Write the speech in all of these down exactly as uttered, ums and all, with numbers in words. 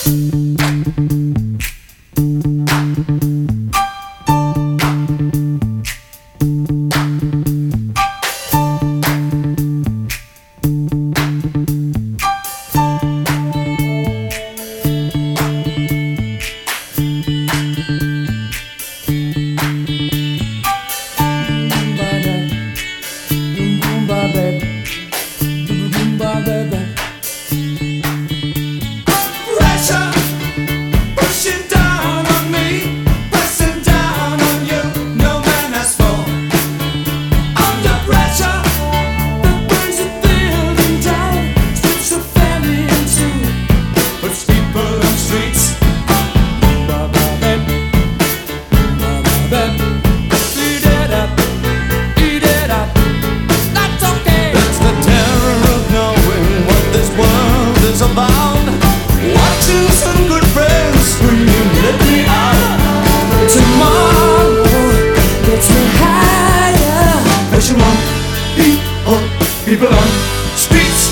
People on streets.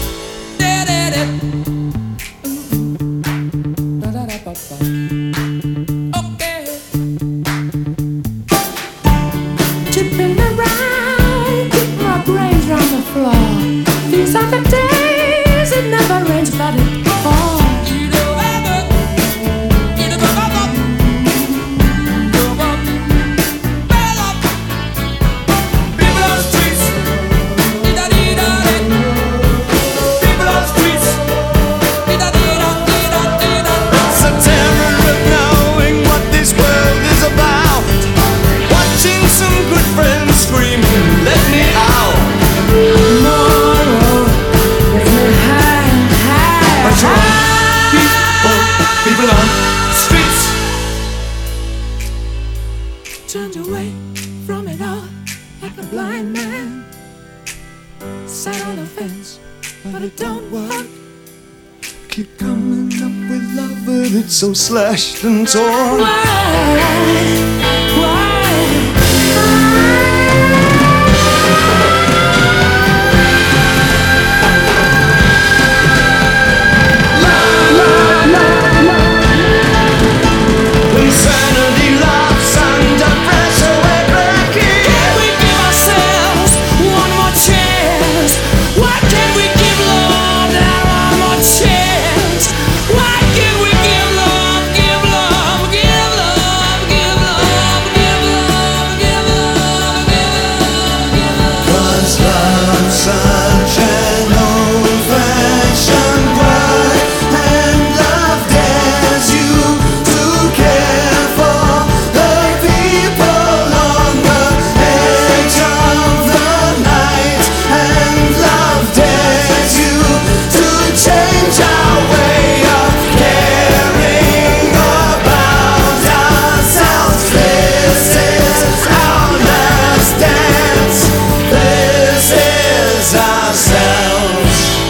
Okay. Tipping around, keep my brains round the floor. These are the days it never rains, but it falls. Turned away from it all like a blind man. Sat on the fence, but it don't work. Keep coming up with love, but it's so slashed and torn. Why? Why?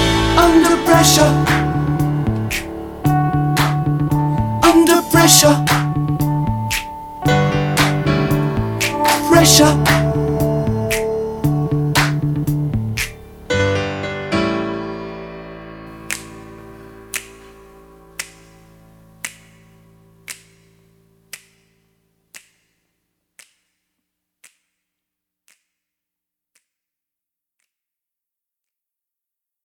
Under pressure.